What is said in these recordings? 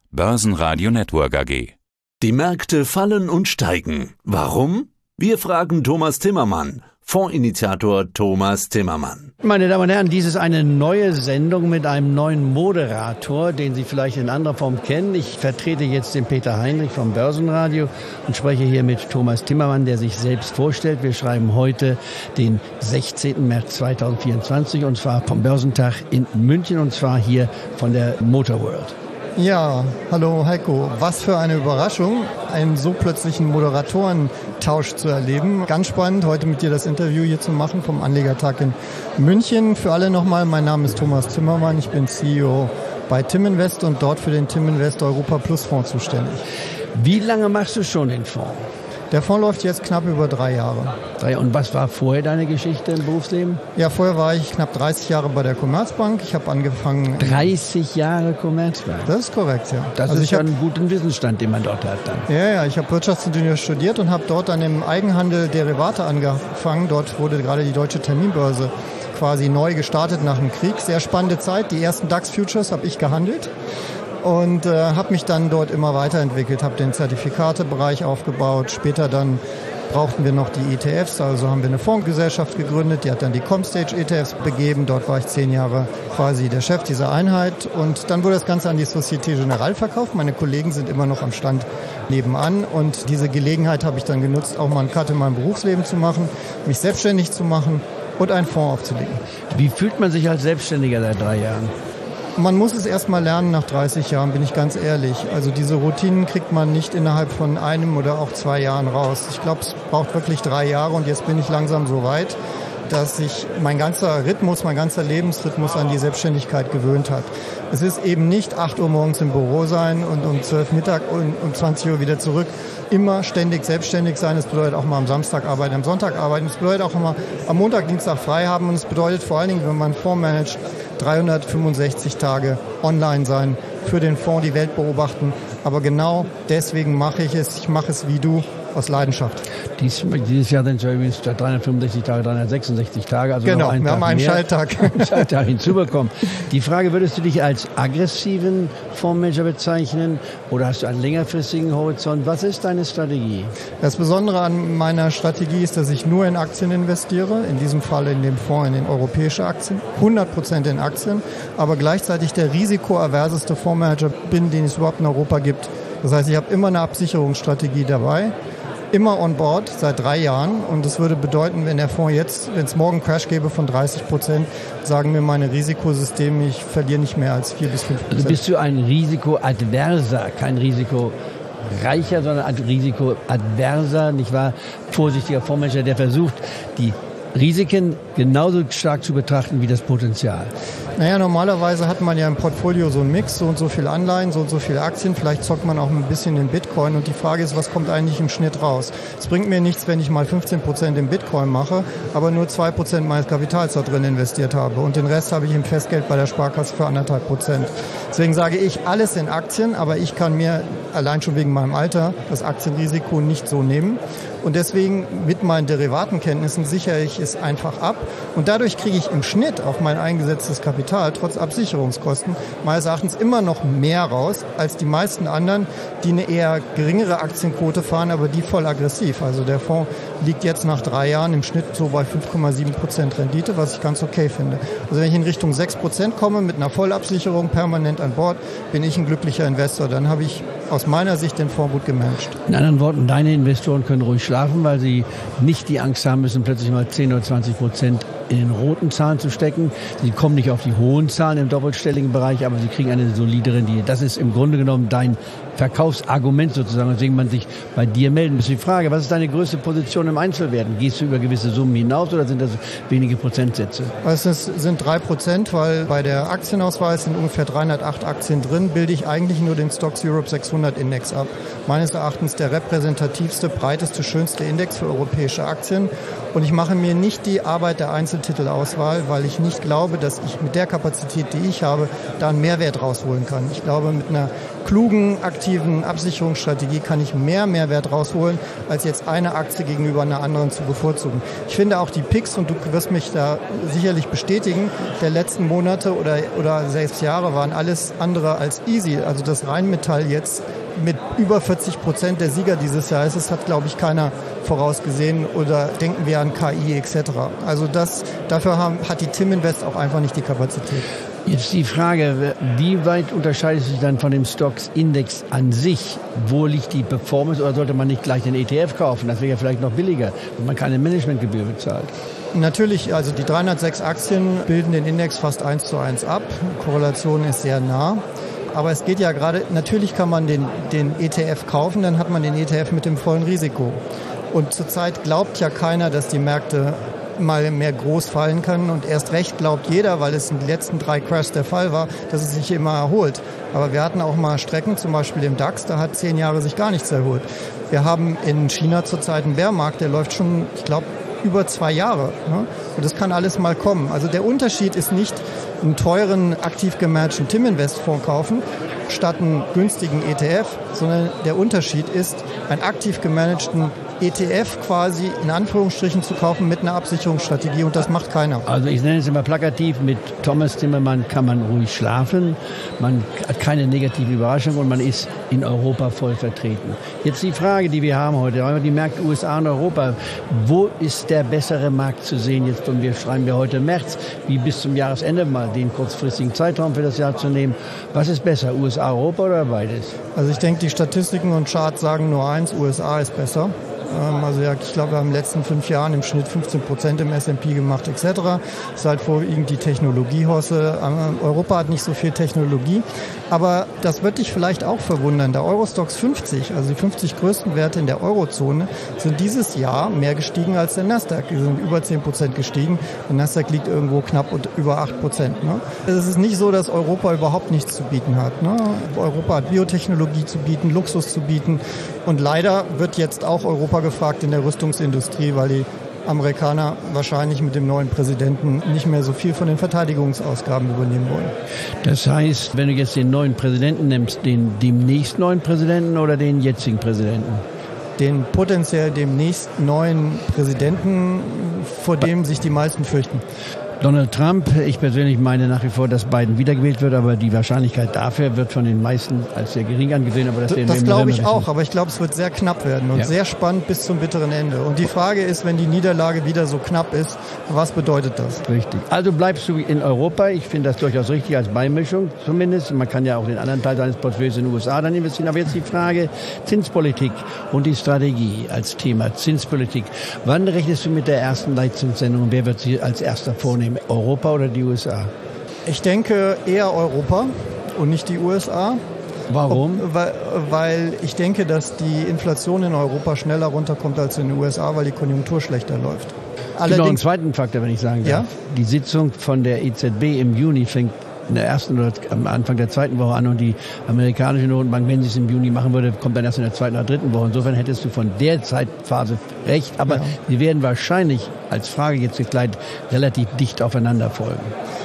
Börsenradio Network AG. Die Märkte fallen und steigen. Warum? Wir fragen Thomas Timmermann, Fondsinitiator Thomas Timmermann. Meine Damen und Herren, dies ist eine neue Sendung mit einem neuen Moderator, den Sie vielleicht in anderer Form kennen. Ich vertrete jetzt den Peter Heinrich vom Börsenradio und spreche hier mit Thomas Timmermann, der sich selbst vorstellt. Wir schreiben heute den 16. März 2024 und zwar vom Börsentag in München und zwar hier von der Motor World. Ja, hallo Heiko. Was für eine Überraschung, einen so plötzlichen Moderatorentausch zu erleben. Ganz spannend, heute mit dir das Interview hier zu machen vom Anlegertag in München. Für alle nochmal, mein Name ist Thomas Timmermann, ich bin CEO bei Timinvest und dort für den Timinvest Europa Plus Fonds zuständig. Wie lange machst du schon den Fonds? Der Fonds läuft jetzt knapp über 3 Jahre. Und was war vorher deine Geschichte im Berufsleben? Ja, vorher war ich knapp 30 Jahre bei der Commerzbank. Ich habe angefangen... 30 Jahre Commerzbank? Das ist korrekt, ja. Das ist ja einen guten Wissensstand, den man dort hat dann. Ja, ich habe Wirtschaftsingenieur studiert und habe dort dann im Eigenhandel Derivate angefangen. Dort wurde gerade die Deutsche Terminbörse quasi neu gestartet nach dem Krieg. Sehr spannende Zeit. Die ersten DAX-Futures habe ich gehandelt. Und habe mich dann dort immer weiterentwickelt, habe den Zertifikatebereich aufgebaut. Später dann brauchten wir noch die ETFs, also haben wir eine Fondsgesellschaft gegründet, die hat dann die Comstage ETFs begeben. Dort war ich 10 Jahre quasi der Chef dieser Einheit. Und dann wurde das Ganze an die Société Générale verkauft. Meine Kollegen sind immer noch am Stand nebenan. Und diese Gelegenheit habe ich dann genutzt, auch mal einen Cut in meinem Berufsleben zu machen, mich selbstständig zu machen und einen Fonds aufzulegen. Wie fühlt man sich als Selbstständiger seit 3 Jahren? Man muss es erst mal lernen nach 30 Jahren, bin ich ganz ehrlich. Also diese Routinen kriegt man nicht innerhalb von 1 oder auch 2 Jahren raus. Ich glaube, es braucht wirklich 3 Jahre und jetzt bin ich langsam so weit, dass sich mein ganzer Lebensrhythmus an die Selbstständigkeit gewöhnt hat. Es ist eben nicht 8 Uhr morgens im Büro sein und um 12 Mittag und um 20 Uhr wieder zurück. Immer ständig selbstständig sein. Es bedeutet auch mal am Samstag arbeiten, am Sonntag arbeiten. Es bedeutet auch immer am Montag, Dienstag frei haben. Und es bedeutet vor allen Dingen, wenn man einen Fonds managt, 365 Tage online sein, für den Fonds die Welt beobachten. Aber genau deswegen mache ich es. Ich mache es wie du, aus Leidenschaft. Dieses Jahr sind es übrigens 365 Tage, 366 Tage. Also genau, noch einen wir haben einen Schalttag. Schalttag hinzubekommen. Die Frage, würdest du dich als aggressiven Fondsmanager bezeichnen oder hast du einen längerfristigen Horizont? Was ist deine Strategie? Das Besondere an meiner Strategie ist, dass ich nur in Aktien investiere, in diesem Fall in dem Fonds, in den europäischen Aktien, 100% in Aktien, aber gleichzeitig der risikoaverseste Fondsmanager bin, den es überhaupt in Europa gibt. Das heißt, ich habe immer eine Absicherungsstrategie dabei. Immer on board seit 3 Jahren und das würde bedeuten, wenn der Fonds jetzt, wenn es morgen Crash gäbe von 30%, sagen mir meine Risikosysteme, ich verliere nicht mehr als 4 bis 5%. Also bist du ein Risikoadverser, kein Risikoreicher, sondern ein Risikoadverser, nicht wahr? Vorsichtiger Fondsmanager, der versucht, die Risiken genauso stark zu betrachten wie das Potenzial. Naja, normalerweise hat man ja im Portfolio so einen Mix, so und so viel Anleihen, so und so viele Aktien, vielleicht zockt man auch ein bisschen in Bitcoin und die Frage ist, was kommt eigentlich im Schnitt raus? Es bringt mir nichts, wenn ich mal 15% in Bitcoin mache, aber nur 2% meines Kapitals da drin investiert habe und den Rest habe ich im Festgeld bei der Sparkasse für 1,5%. Deswegen sage ich, alles in Aktien, aber ich kann mir allein schon wegen meinem Alter das Aktienrisiko nicht so nehmen. Und deswegen mit meinen Derivatenkenntnissen sichere ich es einfach ab. Und dadurch kriege ich im Schnitt auf mein eingesetztes Kapital trotz Absicherungskosten meines Erachtens immer noch mehr raus als die meisten anderen, die eine eher geringere Aktienquote fahren, aber die voll aggressiv. Also der Fonds liegt jetzt nach 3 Jahren im Schnitt so bei 5,7% Rendite, was ich ganz okay finde. Also wenn ich in Richtung 6% komme mit einer Vollabsicherung permanent an Bord, bin ich ein glücklicher Investor. Dann habe ich aus meiner Sicht den Fonds gut gemanagt. In anderen Worten, deine Investoren können ruhig schlafen, weil sie nicht die Angst haben müssen, plötzlich mal 10 oder 20% in den roten Zahlen zu stecken. Sie kommen nicht auf die hohen Zahlen im doppelstelligen Bereich, aber sie kriegen eine solide Rendite. Das ist im Grunde genommen dein Verkaufsargument sozusagen, weswegen man sich bei dir melden muss. Die Frage, was ist deine größte Position im Einzelwerten? Gehst du über gewisse Summen hinaus oder sind das wenige Prozentsätze? Also es sind 3%, weil bei der Aktienauswahl sind ungefähr 308 Aktien drin, bilde ich eigentlich nur den Stocks Europe 600 Index ab. Meines Erachtens der repräsentativste, breiteste, schönste Index für europäische Aktien. Und ich mache mir nicht die Arbeit der Einzeltitelauswahl, weil ich nicht glaube, dass ich mit der Kapazität, die ich habe, da einen Mehrwert rausholen kann. Ich glaube, mit einer klugen, aktiven Absicherungsstrategie kann ich mehr Mehrwert rausholen, als jetzt eine Aktie gegenüber einer anderen zu bevorzugen. Ich finde auch die Picks, und du wirst mich da sicherlich bestätigen, der letzten Monate oder 6 Jahre waren alles andere als easy. Also das Rheinmetall jetzt mit über 40% der Sieger dieses Jahr ist, das hat, glaube ich, keiner vorausgesehen, oder denken wir an KI etc. Also dafür hat die Tim Invest auch einfach nicht die Kapazität. Jetzt die Frage, wie weit unterscheidet sich dann von dem Stocks-Index an sich? Wo liegt die Performance, oder sollte man nicht gleich den ETF kaufen? Das wäre ja vielleicht noch billiger, wenn man keine Managementgebühr bezahlt. Natürlich, also die 306 Aktien bilden den Index fast 1:1 ab. Korrelation ist sehr nah. Aber es geht ja gerade, natürlich kann man den ETF kaufen, dann hat man den ETF mit dem vollen Risiko. Und zurzeit glaubt ja keiner, dass die Märkte mal mehr groß fallen können, und erst recht glaubt jeder, weil es in den letzten 3 Crashs der Fall war, dass es sich immer erholt. Aber wir hatten auch mal Strecken, zum Beispiel im DAX, da hat 10 Jahre sich gar nichts erholt. Wir haben in China zurzeit einen Bärmarkt, der läuft schon, ich glaube, über 2 Jahre. Ne? Und das kann alles mal kommen. Also der Unterschied ist nicht einen teuren, aktiv gemanagten Tim-Invest-Fonds kaufen, statt einen günstigen ETF, sondern der Unterschied ist, einen aktiv gemanagten ETF quasi in Anführungsstrichen zu kaufen mit einer Absicherungsstrategie, und das macht keiner. Also ich nenne es immer plakativ, mit Thomas Timmermann kann man ruhig schlafen, man hat keine negative Überraschung und man ist in Europa voll vertreten. Jetzt die Frage, die wir haben heute, die Märkte USA und Europa, wo ist der bessere Markt zu sehen? Jetzt schreiben wir heute März, wie bis zum Jahresende, mal den kurzfristigen Zeitraum für das Jahr zu nehmen. Was ist besser, USA, Europa oder beides? Also ich denke, die Statistiken und Charts sagen nur eins, USA ist besser. Also ja, ich glaube, wir haben in den letzten 5 Jahren im Schnitt 15% im S&P gemacht etc. Das ist halt vorwiegend die Technologiehosse. Europa hat nicht so viel Technologie, aber das wird dich vielleicht auch verwundern. Der Eurostoxx 50, also die 50 größten Werte in der Eurozone, sind dieses Jahr mehr gestiegen als der Nasdaq. Die sind über 10% gestiegen. Der Nasdaq liegt irgendwo knapp über 8%. Ne? Es ist nicht so, dass Europa überhaupt nichts zu bieten hat. Ne? Europa hat Biotechnologie zu bieten, Luxus zu bieten, und leider wird jetzt auch Europa gefragt in der Rüstungsindustrie, weil die Amerikaner wahrscheinlich mit dem neuen Präsidenten nicht mehr so viel von den Verteidigungsausgaben übernehmen wollen. Das heißt, wenn du jetzt den neuen Präsidenten nimmst, den demnächst neuen Präsidenten oder den jetzigen Präsidenten? Den potenziell demnächst neuen Präsidenten, vor dem sich die meisten fürchten. Donald Trump, ich persönlich meine nach wie vor, dass Biden wiedergewählt wird, aber die Wahrscheinlichkeit dafür wird von den meisten als sehr gering angesehen. Aber das glaube ich auch, aber ich glaube, es wird sehr knapp werden und sehr spannend bis zum bitteren Ende. Und die Frage ist, wenn die Niederlage wieder so knapp ist, was bedeutet das? Richtig. Also bleibst du in Europa. Ich finde das durchaus richtig als Beimischung zumindest. Man kann ja auch den anderen Teil seines Portfolios in den USA dann investieren. Aber jetzt die Frage Zinspolitik und die Strategie als Thema Zinspolitik. Wann rechnest du mit der ersten Leitzinssendung und wer wird sie als erster vornehmen? Europa oder die USA? Ich denke eher Europa und nicht die USA. Warum? Weil ich denke, dass die Inflation in Europa schneller runterkommt als in den USA, weil die Konjunktur schlechter läuft. Allerdings, gibt noch einen zweiten Faktor, wenn ich sagen darf. Ja? Die Sitzung von der EZB im Juni fängt in der ersten oder am Anfang der zweiten Woche an, und die amerikanische Notenbank, wenn sie es im Juni machen würde, kommt dann erst in der zweiten oder dritten Woche. Insofern hättest du von der Zeitphase recht, aber sie werden wahrscheinlich als Frage jetzt gekleidet relativ dicht aufeinander folgen.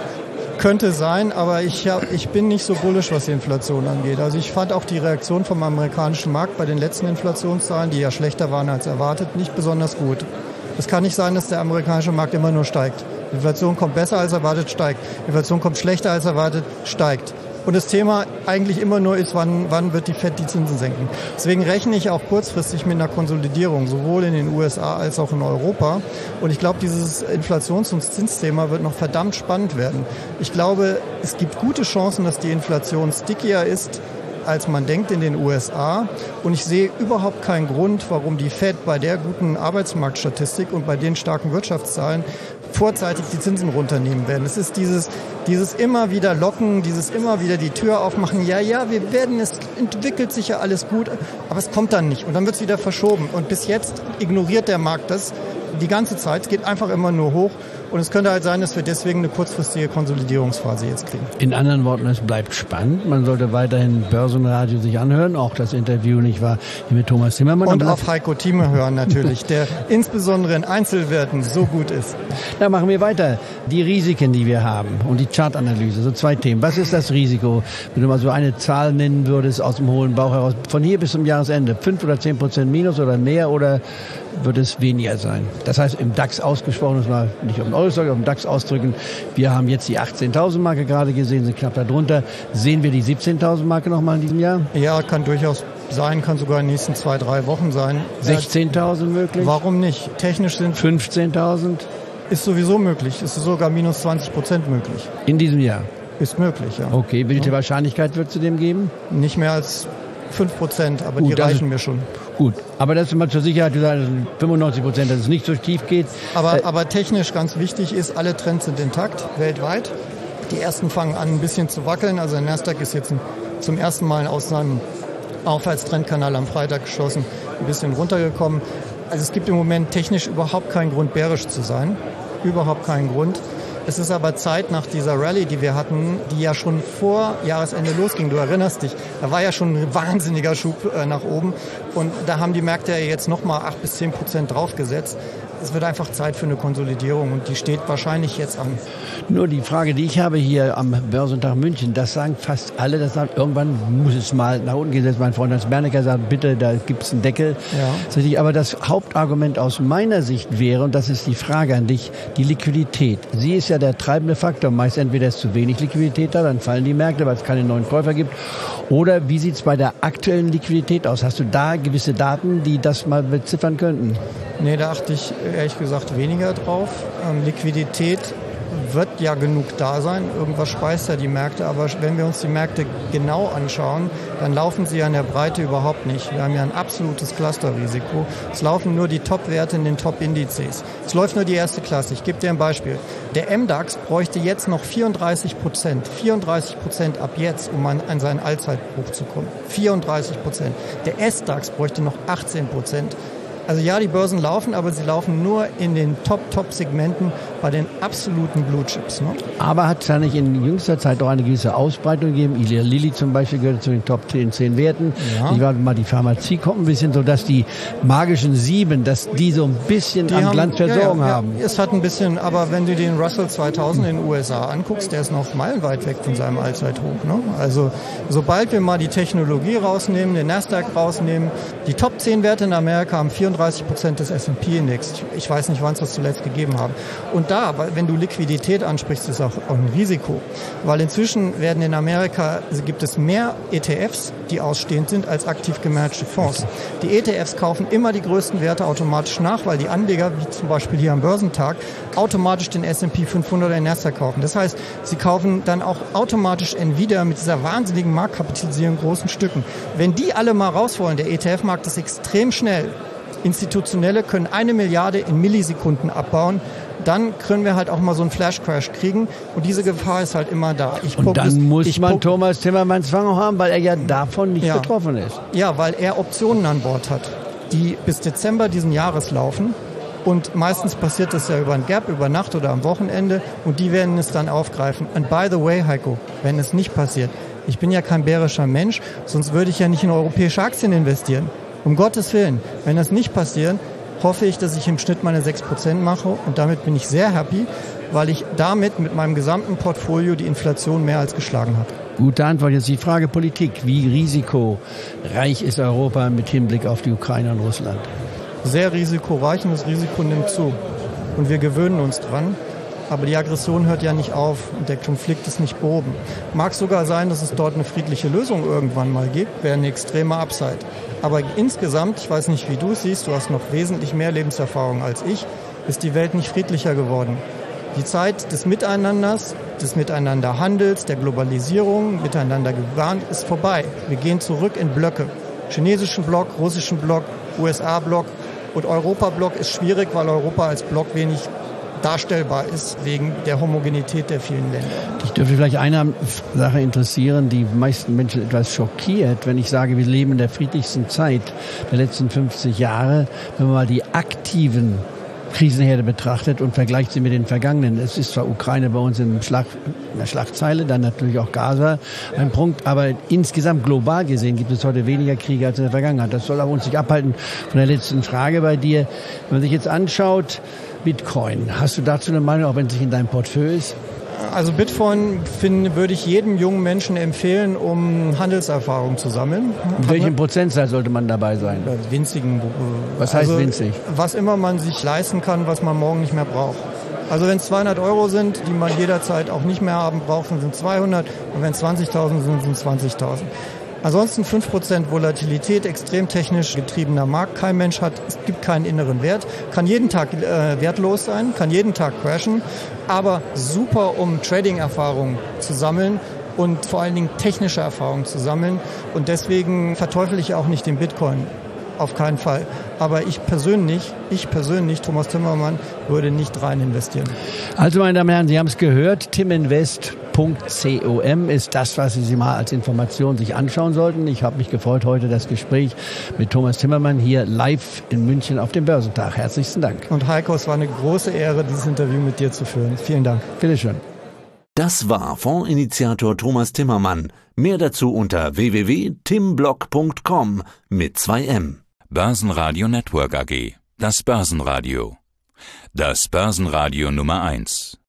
Könnte sein, aber ich bin nicht so bullisch, was die Inflation angeht. Also ich fand auch die Reaktion vom amerikanischen Markt bei den letzten Inflationszahlen, die ja schlechter waren als erwartet, nicht besonders gut. Es kann nicht sein, dass der amerikanische Markt immer nur steigt. Die Inflation kommt besser als erwartet, steigt. Die Inflation kommt schlechter als erwartet, steigt. Und das Thema eigentlich immer nur ist, wann wird die Fed die Zinsen senken. Deswegen rechne ich auch kurzfristig mit einer Konsolidierung, sowohl in den USA als auch in Europa. Und ich glaube, dieses Inflations- und Zinsthema wird noch verdammt spannend werden. Ich glaube, es gibt gute Chancen, dass die Inflation stickier ist, als man denkt in den USA. Und ich sehe überhaupt keinen Grund, warum die Fed bei der guten Arbeitsmarktstatistik und bei den starken Wirtschaftszahlen vorzeitig die Zinsen runternehmen werden. Es ist dieses immer wieder Locken, dieses immer wieder die Tür aufmachen. Ja, es entwickelt sich ja alles gut, aber es kommt dann nicht. Und dann wird es wieder verschoben. Und bis jetzt ignoriert der Markt das die ganze Zeit. Es geht einfach immer nur hoch. Und es könnte halt sein, dass wir deswegen eine kurzfristige Konsolidierungsphase jetzt kriegen. In anderen Worten, es bleibt spannend. Man sollte weiterhin Börsenradio sich anhören. Auch das Interview, nicht wahr, hier mit Thomas Timmermann. Und auf Heiko Thieme hören natürlich, der insbesondere in Einzelwerten so gut ist. Da machen wir weiter. Die Risiken, die wir haben und die Chartanalyse. So 2 Themen. Was ist das Risiko? Wenn du mal so eine Zahl nennen würdest aus dem hohlen Bauch heraus, von hier bis zum Jahresende, 5 oder 10% minus oder mehr, oder wird es weniger sein? Das heißt, im DAX ausgesprochen, das mal nicht um den Eurostock, auf dem DAX ausdrücken, wir haben jetzt die 18.000 Marke gerade gesehen, sind knapp darunter. Sehen wir die 17.000 Marke nochmal in diesem Jahr? Ja, kann durchaus sein, kann sogar in den nächsten 2-3 Wochen sein. 16.000 möglich? Warum nicht? Technisch sind 15.000? Ist sowieso möglich, ist sogar minus 20% möglich. In diesem Jahr? Ist möglich, ja. Okay, welche Wahrscheinlichkeit wird es zu dem geben? Nicht mehr als 5%, aber gut, die reichen mir schon. Gut, aber das ist immer zur Sicherheit gesagt, 95%, dass es nicht so tief geht. Aber technisch ganz wichtig ist, alle Trends sind intakt, weltweit. Die ersten fangen an, ein bisschen zu wackeln. Also der Nasdaq ist jetzt zum ersten Mal aus seinem Aufwärtstrendkanal am Freitag geschlossen, ein bisschen runtergekommen. Also es gibt im Moment technisch überhaupt keinen Grund, bärisch zu sein. Überhaupt keinen Grund. Es ist aber Zeit nach dieser Rallye, die wir hatten, die ja schon vor Jahresende losging. Du erinnerst dich, da war ja schon ein wahnsinniger Schub nach oben. Und da haben die Märkte ja jetzt nochmal 8-10% draufgesetzt. Es wird einfach Zeit für eine Konsolidierung und die steht wahrscheinlich jetzt an. Nur die Frage, die ich habe hier am Börsentag München, das sagen fast alle, das sagen, irgendwann muss es mal nach unten gehen. Mein Freund Hans Bernecker sagt, bitte, da gibt es einen Deckel. Ja. Aber das Hauptargument aus meiner Sicht wäre, und das ist die Frage an dich, die Liquidität. Sie ist ja der treibende Faktor. Meist entweder ist zu wenig Liquidität da, dann fallen die Märkte, weil es keine neuen Käufer gibt. Oder wie sieht es bei der aktuellen Liquidität aus? Hast du da gewisse Daten, die das mal beziffern könnten? Nee, da achte ich ehrlich gesagt weniger drauf. Liquidität wird ja genug da sein. Irgendwas speist ja die Märkte. Aber wenn wir uns die Märkte genau anschauen, dann laufen sie ja in der Breite überhaupt nicht. Wir haben ja ein absolutes Clusterrisiko. Es laufen nur die Top-Werte in den Top-Indizes. Es läuft nur die erste Klasse. Ich gebe dir ein Beispiel. Der MDAX bräuchte jetzt noch 34%. 34% ab jetzt, um an seinen Allzeithoch zu kommen. 34%. Der SDAX bräuchte noch 18%. Also ja, die Börsen laufen, aber sie laufen nur in den Top-Segmenten bei den absoluten Blue Chips. Ne? Aber hat es ja nicht in jüngster Zeit auch eine gewisse Ausbreitung gegeben? Eli Lilly zum Beispiel gehört zu den Top 10 Werten. Ja. Ich war mal, die Pharmazie kommt ein bisschen so, dass die magischen 7, dass die so ein bisschen an Glanz versorgen haben. Es hat ein bisschen, aber wenn du den Russell 2000 in den USA anguckst, der ist noch meilenweit weg von seinem Allzeithoch. Ne? Also sobald wir mal die Technologie rausnehmen, den Nasdaq rausnehmen, die Top 10 Werte in Amerika haben 34% des S&P-Index. Ich weiß nicht, wann es das zuletzt gegeben haben. Und da, wenn du Liquidität ansprichst, ist auch ein Risiko. Weil inzwischen werden in Amerika, gibt es mehr ETFs, die ausstehend sind, als aktiv gemanagte Fonds. Die ETFs kaufen immer die größten Werte automatisch nach, weil die Anleger, wie zum Beispiel hier am Börsentag, automatisch den S&P 500 oder den Nasdaq kaufen. Das heißt, sie kaufen dann auch automatisch Nvidia mit dieser wahnsinnigen Marktkapitalisierung in großen Stücken. Wenn die alle mal raus wollen, der ETF-Markt ist extrem schnell. Institutionelle können 1 Milliarde in Millisekunden abbauen. Dann können wir halt auch mal so einen Flash-Crash kriegen. Und diese Gefahr ist halt immer da. Dann muss man Thomas Timmermanns Fang haben, weil er ja davon nicht betroffen ist. Ja, weil er Optionen an Bord hat, die bis Dezember diesen Jahres laufen. Und meistens passiert das ja über ein Gap, über Nacht oder am Wochenende. Und die werden es dann aufgreifen. And by the way, Heiko, wenn es nicht passiert, ich bin ja kein bärischer Mensch, sonst würde ich ja nicht in europäische Aktien investieren. Um Gottes Willen, wenn das nicht passiert, hoffe ich, dass ich im Schnitt meine 6% mache und damit bin ich sehr happy, weil ich damit mit meinem gesamten Portfolio die Inflation mehr als geschlagen habe. Gute Antwort. Jetzt die Frage Politik. Wie risikoreich ist Europa mit Hinblick auf die Ukraine und Russland? Sehr risikoreich und das Risiko nimmt zu. Und wir gewöhnen uns dran. Aber die Aggression hört ja nicht auf und der Konflikt ist nicht behoben. Mag sogar sein, dass es dort eine friedliche Lösung irgendwann mal gibt, wäre eine extreme Upside. Aber insgesamt, ich weiß nicht, wie du es siehst, du hast noch wesentlich mehr Lebenserfahrung als ich, ist die Welt nicht friedlicher geworden. Die Zeit des Miteinanders, des Miteinanderhandels, der Globalisierung, miteinander gewarnt, ist vorbei. Wir gehen zurück in Blöcke. Chinesischen Block, russischen Block, USA-Block und Europa-Block ist schwierig, weil Europa als Block wenig darstellbar ist, wegen der Homogenität der vielen Länder. Ich dürfte vielleicht eine Sache interessieren, die meisten Menschen etwas schockiert, wenn ich sage, wir leben in der friedlichsten Zeit der letzten 50 Jahre. Wenn wir mal die aktiven Krisenherde betrachtet und vergleicht sie mit den vergangenen. Es ist zwar Ukraine bei uns in der Schlagzeile, dann natürlich auch Gaza ein Punkt, aber insgesamt global gesehen gibt es heute weniger Kriege als in der Vergangenheit. Das soll auch uns nicht abhalten von der letzten Frage bei dir. Wenn man sich jetzt anschaut, Bitcoin, hast du dazu eine Meinung, auch wenn es nicht in deinem Portfolio ist? Also Bitcoin würde ich jedem jungen Menschen empfehlen, um Handelserfahrung zu sammeln. In welchem Prozentsatz sollte man dabei sein? Winzigen. Was heißt winzig? Was immer man sich leisten kann, was man morgen nicht mehr braucht. Also wenn es 200 € sind, die man jederzeit auch nicht mehr haben braucht, dann sind 200. Und wenn es 20.000 sind, sind 20.000. Ansonsten 5% Volatilität, extrem technisch getriebener Markt. Kein Mensch es gibt keinen inneren Wert. Kann jeden Tag wertlos sein, kann jeden Tag crashen. Aber super, um Trading-Erfahrung zu sammeln und vor allen Dingen technische Erfahrung zu sammeln. Und deswegen verteufel ich auch nicht den Bitcoin. Auf keinen Fall. Aber ich persönlich, Thomas Timmermann, würde nicht rein investieren. Also, meine Damen und Herren, Sie haben es gehört, timinvest.com ist das, was Sie mal als Information sich anschauen sollten. Ich habe mich gefreut, heute das Gespräch mit Thomas Timmermann hier live in München auf dem Börsentag. Herzlichen Dank. Und Heiko, es war eine große Ehre, dieses Interview mit dir zu führen. Vielen Dank. Bitteschön. Das war Fondsinitiator Thomas Timmermann. Mehr dazu unter www.timblock.com mit 2M. Börsenradio Network AG. Das Börsenradio. Das Börsenradio Nummer 1.